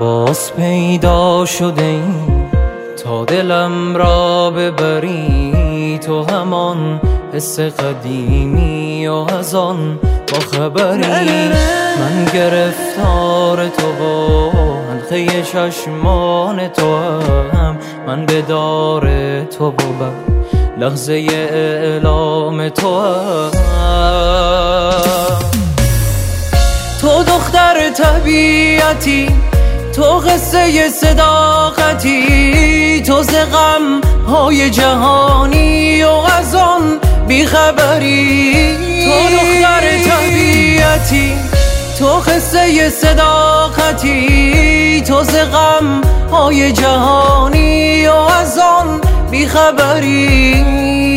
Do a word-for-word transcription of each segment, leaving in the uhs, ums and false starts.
باز پیدا شده این تا دلم را ببری، تو همان حس قدیمی و از آن با خبری. من گرفتار تو و حلقه چشمان تو هم، من به دار تو و لحظه اعلام تو هم. تو دختر طبیعتی، تو قصه صداقتی، تو ز غم های جهانی و از آن بیخبری. تو دختر طبیعتی، تو قصه صداقتی، تو ز غم های جهانی و از آن بیخبری.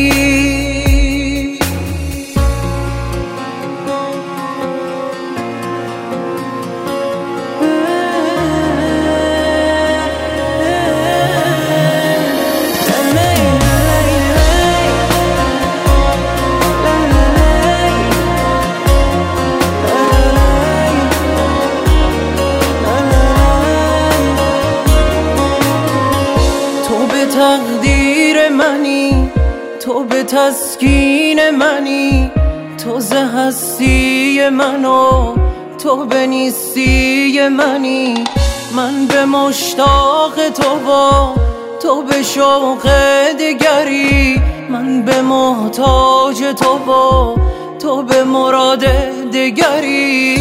تقدیر منی، تو به تسکین منی، تو ز هستی منو، تو به نیستی منی. من به مشتاق تو و تو به شوق دگری، من به محتاج تو و تو به مراد دگری.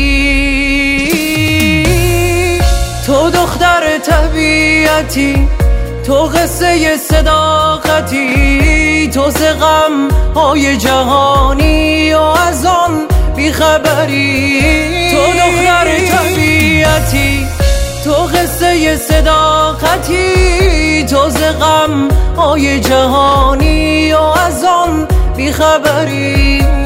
تو دختر طبیعتی، تو قصه صداقتی، تو ز غم های جهانی و از آن بیخبری. تو دختر طبیعتی، تو قصه صداقتی، تو ز غم های جهانی و از آن بیخبری.